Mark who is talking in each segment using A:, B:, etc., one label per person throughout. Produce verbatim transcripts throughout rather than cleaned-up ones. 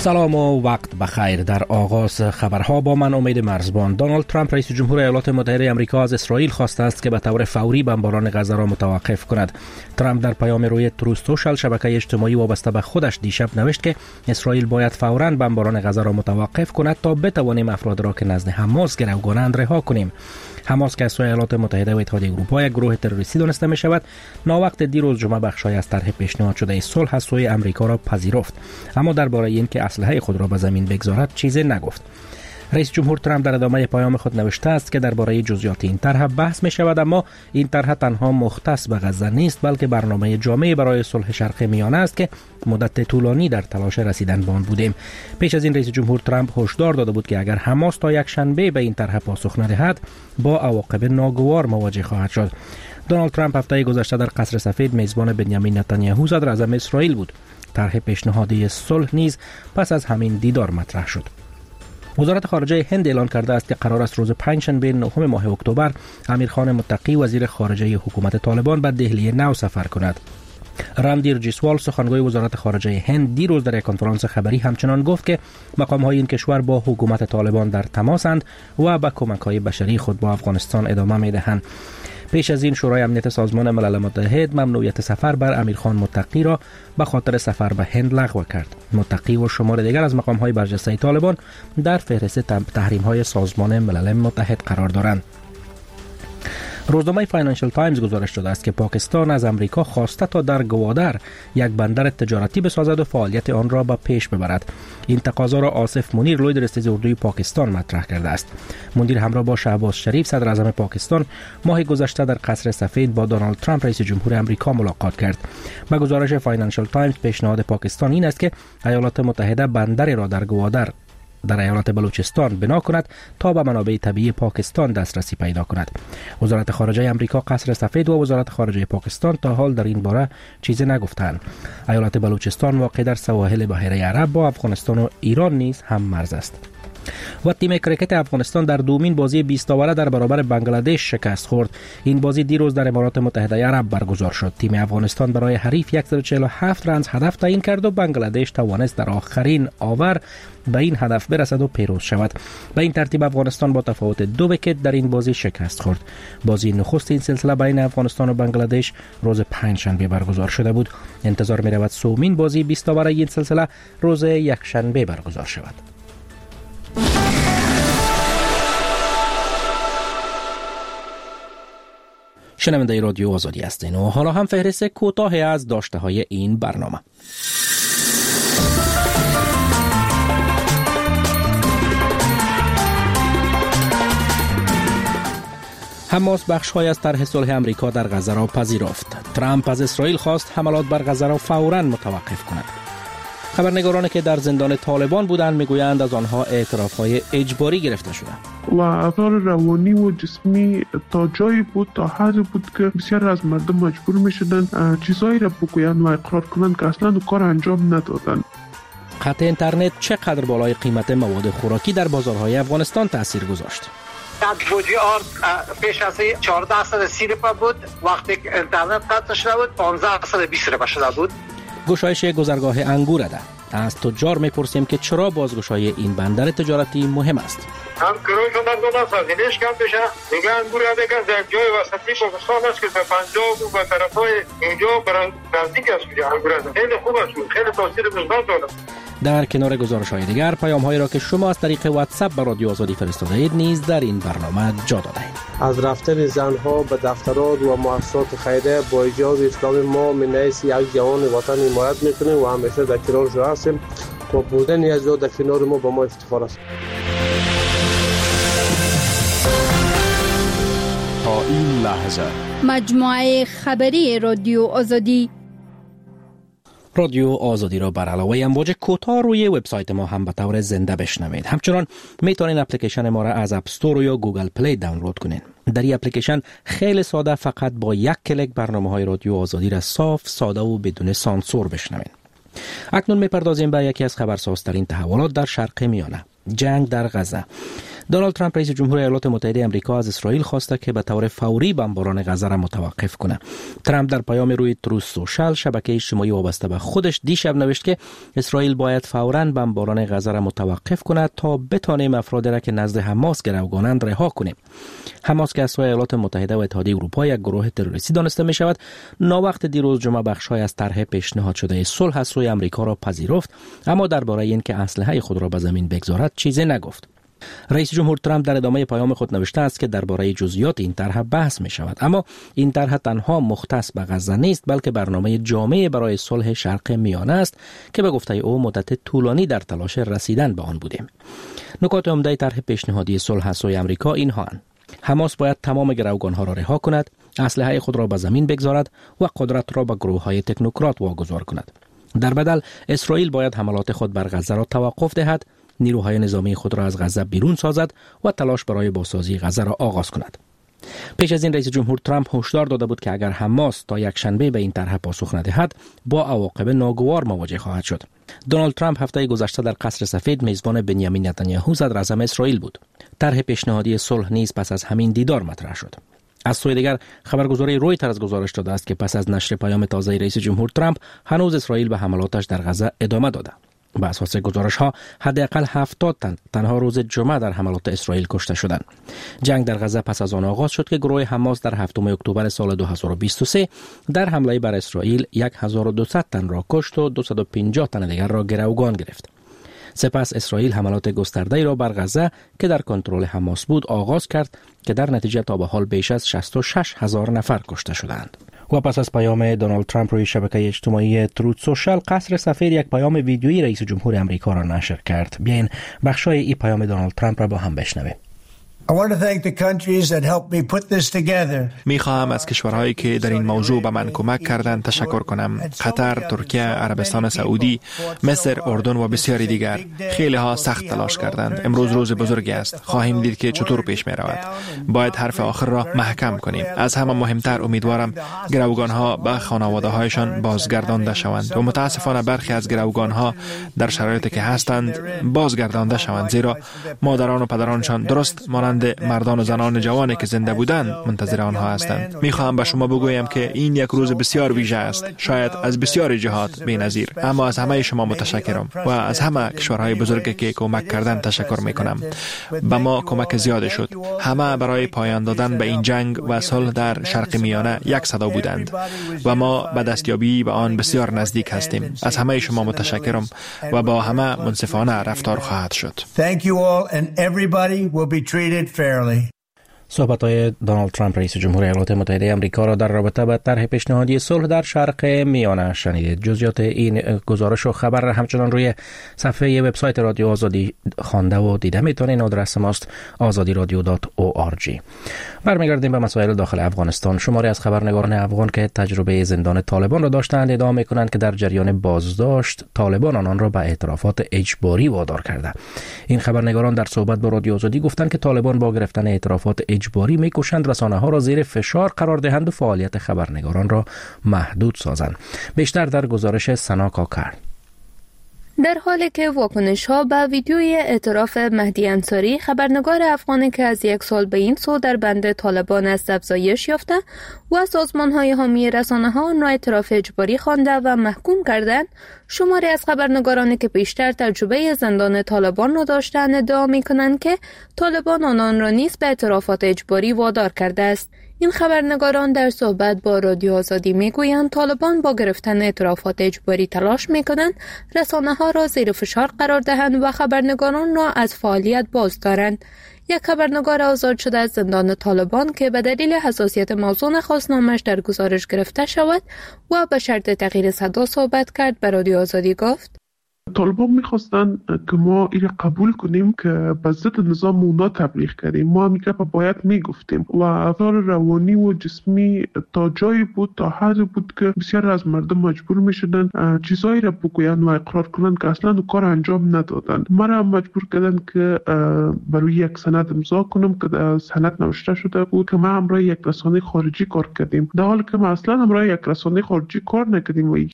A: سلام و وقت بخیر. در آغاز خبرها با من امید مرزبان. دونالد ترامپ رئیس جمهور ایالات متحده آمریکا از اسرائیل خواسته است که به طور فوری بمباران غزه را متوقف کند. ترامپ در پیام روی تروث سوشال، شبکه اجتماعی وابسته به خودش، دیشب نوشت که اسرائیل باید فوراً بمباران غزه را متوقف کند تا بتوانیم افراد را که نزد حماس گروگانند رها کنیم. حماس که از سوی ایالات متحده و اتحادیه اروپا یک گروه تروریستی دانسته می شود، ناوقت دیروز جمعه بخشای از طرح پیشنهاد شده صلح از سوی امریکا را پذیرفت، اما درباره اینکه اسلحه خود را به زمین بگذارد چیزی نگفت. رئیس جمهور ترامپ در ادامه پیام خود نوشته است که درباره جزئیات این طرح بحث می شود، اما این طرح تنها مختص به غزه نیست، بلکه برنامه جامعی برای صلح شرق میانه است که مدت طولانی در تلاش رسیدن به آن بودیم. پیش از این رئیس جمهور ترامپ هشدار داده بود که اگر حماس تا یک شنبه به این طرح پاسخ ندهد، با عواقب ناگوار مواجه خواهد شد. دونالد ترامپ هفته گذشته در قصر سفید میزبان بنیامین نتانیاهو صدر اعظم اسرائیل بود. طرح پیشنهادی صلح نیز پس از همین دیدار مطرح شد. وزارت خارجه هند اعلان کرده است که قرار است روز پنجشنبه نهم ماه اکتبر امیرخان متقی وزیر خارجه حکومت طالبان به دهلی نو سفر کند. راندیر جیسوال سخنگوی وزارت خارجه هند دیروز در یک کنفرانس خبری همچنان گفت که مقام‌های این کشور با حکومت طالبان در تماسند و به کمک‌های بشری خود با افغانستان ادامه می‌دهند. پیش از این شورای امنیت سازمان ملل متحد ممنوعیت سفر بر امیرخان متقی را به خاطر سفر به هند لغو کرد. متقی و شمار دیگر از مقام‌های برجسته طالبان در فهرست تحریم‌های سازمان ملل متحد قرار دارند. روزنامه فاینانشل تایمز گزارش داده است که پاکستان از امریکا خواسته تا در گوادر یک بندر تجارتی بسازد و فعالیت آن را به پیش ببرد. این تقاضا را آصف منیر لوی رئیس اردوی پاکستان مطرح کرده است. منیر همراه با شهباز شریف صدر اعظم پاکستان ماه گذشته در قصر سفید با دونالد ترامپ رئیس جمهور آمریکا ملاقات کرد. با گزارش فاینانشل تایمز پیشنهاد پاکستان این است که ایالات متحده بندری را در گوادر در ایالت بلوچستان بنا کند تا به منابع طبیعی پاکستان دسترسی پیدا کند. وزارت خارجه آمریکا، قصر سفید و وزارت خارجه پاکستان تا حال در این باره چیزی نگفتند. ایالت بلوچستان واقع در سواحل بحیره عرب با افغانستان و ایران نیز هم مرز است. و تیم کرکت افغانستان در دومین بازی بیست اوره در برابر بنگلادش شکست خورد. این بازی دیروز در امارات متحده عرب برگزار شد. تیم افغانستان برای حریف صد و چهل و هفت رنز هدف تعیین کرد و بنگلادش توانست در آخرین آور به این هدف برسد و پیروز شود. به این ترتیب افغانستان با تفاوت دو ویکت در این بازی شکست خورد. بازی نخست این سلسله بین افغانستان و بنگلادش روز پنجشنبه برگزار شده بود. انتظار می رود سومین بازی بیست اوره این سلسله روز یکشنبه برگزار شود. شنونده رادیو آزادی هستین و حالا هم فهرست کوتاهی از داشته های این برنامه. حماس بخش‌های از طرح صلح آمریکا در غزه را پذیرفت. ترامپ از اسرائیل خواست حملات بر غزه را فوراً متوقف کند. خبرنگارانی که در زندان طالبان بودند میگویند از آنها اعتراف‌های اجباری گرفته شده
B: و آثار روانی و جسمی تا جایی بود، تا حدی بود که بسیار از مردم مجبور می‌شدند چیزایی را بگویند و اقرار کنند که اصلاً کار انجام ندادند.
A: قطع اینترنت چقدر بالای قیمت مواد خوراکی در بازارهای افغانستان تأثیر گذاشت؟
C: بودی آرد پیش از چهارده درصد سی روپیه بود، وقتی اینترنت قطع شده بود پانزده درصد بیست روپیه شده بود.
A: گشایش گذرگاه انگور ده. از تجار میپرسیم که چرا بازگشایی این بندر تجارتی مهم است.
D: هم کرویشون در دو نفر دیلیش کم بشه، میگه انگور دیگه در جای وسطی پاکستان است که به پنجاب و به طرفای اینجا نزدیک است. انگور خیلی خوب است، خیلی تاثیر مثبت داره.
A: در کنار گزارش‌های دیگر، پیام‌هایی را که شما از طریق واتساپ به رادیو آزادی فرستاده اید نیز در این برنامه جا داده اید.
E: از رفتن زنها به دفترات و مؤسسات خیریه با ایجاد اسلام ما من حیث یک جوان وطن حمایت می‌کنیم و همیشه در کنارشان هستیم و بودن از او در کنار ما به ما افتخار است.
F: تا این لحظه
G: مجموعه خبری رادیو آزادی
A: رادیو آزادی را بر علاوه امواج کوتاه روی وبسایت ما هم به طور زنده بشنوید. همچنان میتونید اپلیکیشن ما را از اپ استور یا گوگل پلی دانلود کنید. در این اپلیکیشن خیلی ساده فقط با یک کلیک برنامه‌های رادیو آزادی را صاف، ساده و بدون سانسور بشنوید. اکنون میپردازیم به یکی از خبرسازترین تحولات در شرق میانه، جنگ در غزه. دونالد ترامپ رئیس جمهور ایالات متحده آمریکا از اسرائیل خواسته که به طور فوری بمباران غزه را متوقف کنه. ترامپ در پیام روی تروث سوشال شبکه اجتماعی وابسته به خودش دیشب نوشت که اسرائیل باید فوراً بمباران غزه را متوقف کند تا بتانیم افرادی را که نزد حماس گروگانند رها کنیم. حماس که از سوی ایالات متحده و اتحادیه اروپا یک گروه تروریستی دانسته می شود، ناوقت دیروز جمعه بخش‌های از طرح پیشنهاد شده صلح از سوی آمریکا را پذیرفت، اما درباره اینکه اسلحه خود را به زمین بگذارد چیزی نگفت. رئیس جمهور ترامپ در ادامه پیام خود نوشته است که درباره جزئیات این طرح بحث می شود، اما این طرح تنها مختص به غزه نیست بلکه برنامه جامع برای صلح شرق میانه است که به گفته او مدت طولانی در تلاش رسیدن به آن بودیم. نکات عمده طرح پیشنهادی صلح از سوی آمریکا اینها اند: حماس باید تمام گروگانها را رها کند، اسلحه خود را به زمین بگذارد و قدرت را به گروه‌های تکنوکرات واگذار کند. در بدل اسرائیل باید حملات خود بر غزه را توقف دهد، نیروهای نظامی خود را از غزه بیرون سازد و تلاش برای بازسازی غزه را آغاز کند. پیش از این رئیس جمهور ترامپ هشدار داده بود که اگر حماس تا یک شنبه به این طرح پاسخ ندهد با عواقب ناگوار مواجه خواهد شد. دونالد ترامپ هفته گذشته در قصر سفید میزبان بنیامین نتانیاهو صدر اعظم اسرائیل بود. طرح پیشنهادی صلح نیز پس از همین دیدار مطرح شد. از سوی دیگر خبرگزاری رویترز گزارش داده است که پس از نشر پیام تازه رئیس جمهور ترامپ هنوز اسرائیل به حملاتش در غزه ادامه داده. بر اساس گزارش ها حداقل هفتاد تن تنها روز جمعه در حملات اسرائیل کشته شدند. جنگ در غزه پس از آن آغاز شد که گروه حماس در هفتم اکتبر سال دو هزار و بیست و سه در حمله بر اسرائیل هزار و دویست تن را کشت و دویست و پنجاه تن دیگر را گروگان گرفت. سپس اسرائیل حملات گسترده‌ای را بر غزه که در کنترل حماس بود آغاز کرد که در نتیجه تا به حال بیش از شصت و شش هزار نفر کشته شدند. و پس از پیام دونالد ترامپ روی شبکه اجتماعی تروث سوشال، قصر سفید یک پیام ویدیویی رئیس جمهور آمریکا را نشر کرد. بیاین بخشای این پیام دونالد ترامپ را با هم بشنویم.
H: میخواهم از کشورهایی که در این موضوع به من کمک کردند تشکر کنم. قطر، ترکیه، عربستان سعودی، مصر، اردن و بسیاری دیگر. خیلی ها سخت تلاش کردند. امروز روز بزرگی است. خواهیم دید که چطور پیش می رود. باید حرف آخر را محکم کنیم. از همه مهمتر امیدوارم گروگان ها به خانواده هایشان بازگردانده شوند و متاسفانه برخی از گروگان ها در شرایطی که هستند بازگردانده شوند، زیرا مادران و پدرانشان درست مانند مردان و زنان جوانی که زنده بودند منتظر آنها هستند. میخواهم به شما بگویم که این یک روز بسیار ویژه است، شاید از بسیار جهات بی‌نظیر، اما از همه شما متشکرم و از همه کشورهای بزرگی که کمک کردند تشکر میکنم. به ما کمک زیاد شد. همه برای پایان دادن به این جنگ و صلح در شرق میانه یک صدا بودند و ما به دستیابی به آن بسیار نزدیک هستیم. از همه شما متشکرم و با همه منصفانه رفتار خواهد شد.
A: صحبت‌های دونالد ترامپ رئیس جمهور ایالات متحده آمریکا را در رابطه با طرح پیشنهادی صلح در شرق میانه شنیدید. جزئیات این گزارش و خبر همچنان روی صفحه وبسایت رادیو آزادی خوانده و دیده میتونید. آدرس ماست آزادی رادیو دات او آر جی. برمیگردیم به مسائل داخل افغانستان. شماری از خبرنگاران افغان که تجربه زندان طالبان را داشتند ادعا میکنند که در جریان بازداشت طالبان آنان را به اعترافات اجباری وادار کرده. این خبرنگاران در صحبت با رادیو آزادی گفتند که طالبان با گرفتن اعترافات اجباری میکوشند رسانه‌ها را زیر فشار قرار دهند و فعالیت خبرنگاران را محدود سازند. بیشتر در گزارش سنا کاکر.
I: در حالی که واکنش‌ها به ویدیوی اعتراف مهدی انصاری، خبرنگار افغانی که از یک سال به این سو در بند طالبان است، افزایش یافته و سازمان‌های حامی رسانه‌ها آن را اعتراف اجباری خوانده و محکوم کردند، شماری از خبرنگارانی که بیشتر تجربه زندان طالبان را داشتند ادعا می‌کنند که طالبان آنان را نیز به اعترافات اجباری وادار کرده است. این خبرنگاران در صحبت با رادیو آزادی میگویند طالبان با گرفتن اعترافات اجباری تلاش میکنند رسانه‌ها را زیر فشار قرار دهند و خبرنگاران را از فعالیت باز دارند. یک خبرنگار آزاد شده از زندان طالبان که به دلیل حساسیت موضوع نخواست نامش در گزارش گرفته شود و به شرط تغییر صدا صحبت کرد به رادیو آزادی گفت:
B: طالبان میخواستن که ما این قبول کنیم که به ضد نظام اونا تبلیغ کردیم. ما همیشه باید میگفتیم و افراد روانی و جسمی تا جایی بود، تا حدی بود که بسیار از مردم مجبور میشدن چیزایی را بگوین و اقرار کنن که اصلا کار انجام ندادن. ما را مجبور کردن که برای یک سند امضا کنم که سند نوشته شده بود که ما همراه یک رسانه خارجی کار کردیم، در حالی که ما اصلا همراه یک رسانه خارجی کار نکردیم. و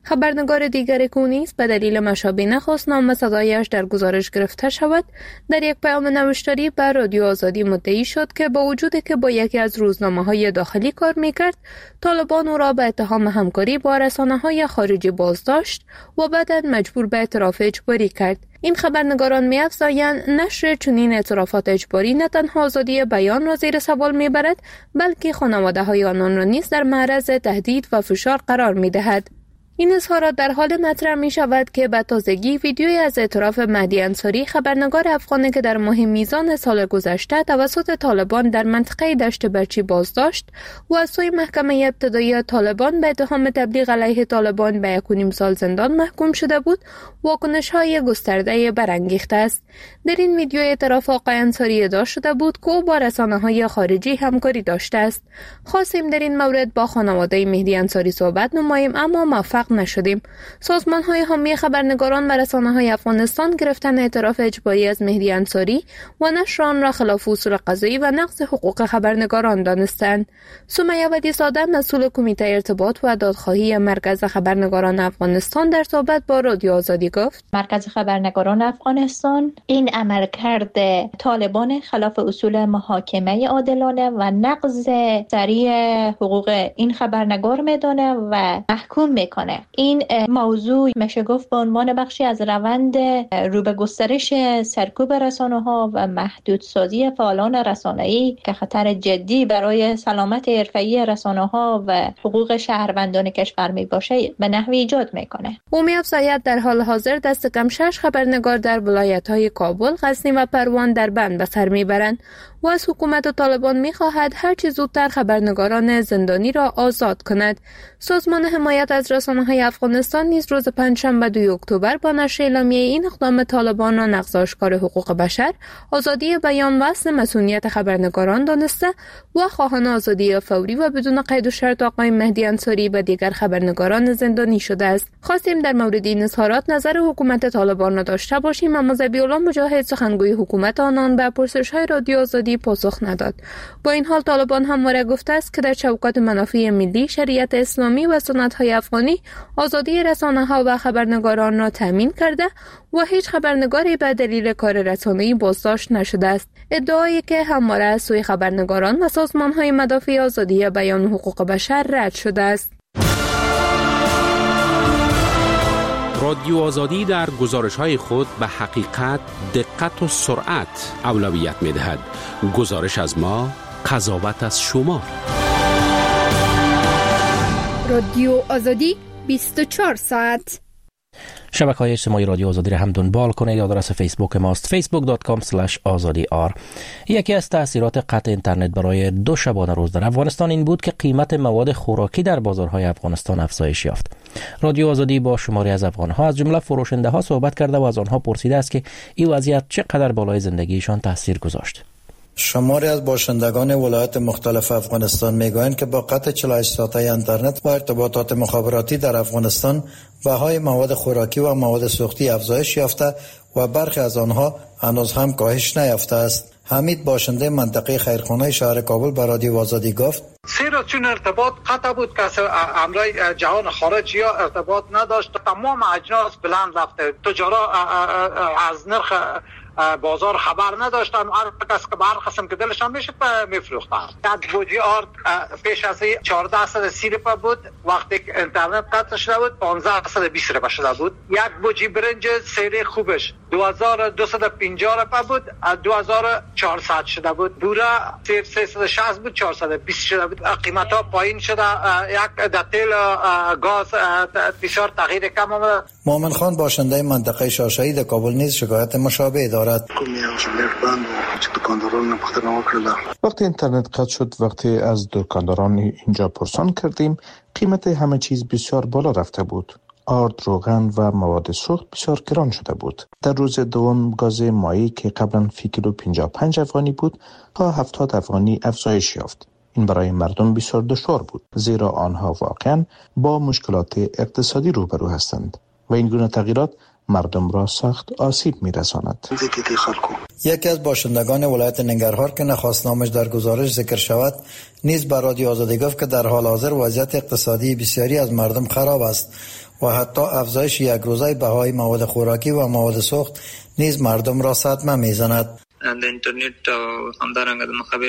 I: خبرنگار دیگری که نیز به دلیل مشابه نخواست نام صدایش در گزارش گرفته شود، در یک پیام نوشتاری به رادیو آزادی مدعی شد که با وجودی که با یکی از روزنامه‌های داخلی کار می‌کرد، طالبان او را به اتهام همکاری با رسانه‌های خارجی بازداشت و بعد مجبور به اعتراف اجباری کرد. این خبرنگاران می‌افزایند نشر چنین اعترافات اجباری نه تنها آزادی بیان را زیر سوال می‌برد، بلکه خانواده‌های آنان را نیز در معرض تهدید و فشار قرار می‌دهد. این اظهارات در حال مطرح می شود که به تازگی ویدیویی از اعتراف مهدی انصاری، خبرنگار افغانی که در ماه میزان سال گذشته توسط طالبان در منطقه دشت برچی بازداشت و از سوی محکمه ابتدایی طالبان به اتهام تبلیغ علیه طالبان به یک و نیم سال زندان محکوم شده بود، واکنش‌های گسترده برانگیخته است. در این ویدیو اعتراف آقای انصاری ادعا شده بود که او با رسانه‌های خارجی همکاری داشته است. خواستیم در این مورد با خانواده مهدی انصاری صحبت نماییم، اما موفق نشدیم. سازمان‌های حامی خبرنگاران و رسانه‌های افغانستان گرفتن اعتراف اجباری از مهدی انصاری و نشر آن را خلاف اصول قضایی و نقض حقوق خبرنگاران دانستند. سمیه ودی زاده، مسئول کمیته ارتباط و دادخواهی مرکز خبرنگاران افغانستان، در صحبت با رادیو آزادی گفت:
J: مرکز خبرنگاران افغانستان این عملکرد طالبان خلاف اصول محاکمه عادلانه و نقض سریع حقوق این خبرنگار میدانه و محکوم میکنه. این موضوع میشه گفت به عنوان بخشی از روند رو به گسترش سرکوب رسانه‌ها و محدودسازی فعالان رسانه‌ای که خطر جدی برای سلامت حرفه‌ای رسانه‌ها و حقوق شهروندان کشور میباشه به نحوی ایجاد میکنه.
I: او می‌افزاید در حال حاضر دست کم شش خبرنگار در ولایت‌های کابل، غزنی و پروان در بند به سر میبرند و از حکومت طالبان می‌خواهد هر چه زودتر خبرنگاران زندانی را آزاد کند. سازمان حمایت از رسانه‌های افغانستان نیز روز پنجشنبه دوم اکتبر با نشر اعلامیه این اقدام طالبان را نقض آشکار حقوق بشر، آزادی بیان و اصل مسئولیت خبرنگاران دانسته و خواهان آزادی فوری و بدون قید و شرط آقای مهدی انصاری و دیگر خبرنگاران زندانی شده است. خواستیم در مورد این اظهارات نظر حکومت طالبان را داشته باشیم، اما ذبیح‌الله مجاهد، سخنگوی حکومت آنان، به پرسش‌های رادیو آزادی پاسخ نداد. با این حال طالبان همواره گفته است که در چوکات منافع ملی، شریعت اسلامی و سنت‌های افغانی آزادی رسانه‌ها و خبرنگاران را تامین کرده و هیچ خبرنگاری به دلیل کار رسانه‌ای بازداشت نشده است. ادعایی که همواره از سوی خبرنگاران و سازمان‌های مدافع آزادی بیان و حقوق بشر رد شده است.
K: رادیو آزادی در گزارش‌های خود به حقیقت، دقت و سرعت اولویت می‌دهد. گزارش از ما، قضاوت از شما.
G: رادیو آزادی بیست و چهار ساعت.
A: شبکه‌های اجتماعی رادیو آزادی را هم دنبال کنید. آدرس فیسبوک ماست فیسبوک دات کام اسلش آزادی آر. یکی از تأثیرات قطع اینترنت برای دو شبانه روز در افغانستان این بود که قیمت مواد خوراکی در بازارهای افغانستان افزایش یافت. رادیو آزادی با شماری از افغان‌ها از جمله فروشنده‌ها صحبت کرده و از آنها پرسیده است که این وضعیت چقدر بالای زندگیشان تاثیر گذاشت.
L: شماری از باشندگان ولایات مختلف افغانستان میگویند که با قطع چهل و هشت ساعته اینترنت و ارتباطات مخابراتی در افغانستان بهای مواد خوراکی و مواد سوختی افزایش یافته و برخی از آنها هنوز هم کاهش نیافته است. حمید، باشنده منطقه خیرخانه شهر کابل، به رادیو آزادی گفت:
C: زیرا چون ارتباط قطع بود که امرای جهان خارجی ها ارتباط نداشت، تمام اجناس بلند رفته. تجارا از نرخ بازار خبر نداشتن، هر کس که به هر قسم که دلشان میشد میفروختن. یک بوجی آرد پیش از چهارده صد و سی روپیه بود، وقتی که اینترنت قطع شده بود پانزده صد و بیست روپیه شده بود. یک بوجی برنج سری خوبش دو هزار و دویست و پنجاه روپیه بود، دو هزار و چهارصد شده بود. بوره سیصد و شصت بود، چهارصد و بیست شده بود. قیمت ها پایین شده. یک در تیل گاز بسیار تغییر کم آمده.
L: مومن خان، باشنده منطقه شاشه‌ای کابل، نیز شکایت مشابه دارد.
M: وقتی اینترنت قطع شد، وقتی از دکانداران اینجا پرسان کردیم، قیمت همه چیز بسیار بالا رفته بود. آرد، روغن و مواد سوخت بسیار گران شده بود. در روز دوم گاز مایع که قبلا فی کیلو پنجاه و پنج افغانی بود تا هفتاد افغانی افزایش یافت. این برای مردم بسیار دشوار بود، زیرا آنها واقعا با مشکلات اقتصادی روبرو هستند و این گونه تغییرات مردم را سخت آسیب می‌رساند.
L: یکی از باشندگان ولایت ننگرهار که نخواست نامش در گزارش ذکر شود، نیز به رادیو آزادی گفت که در حال حاضر وضعیت اقتصادی بسیاری از مردم خراب است و حتی افزایش یک روزه بهای مواد خوراکی و مواد سوخت نیز مردم را صدمه میزند.
N: در اینترنت همدارنگ خبر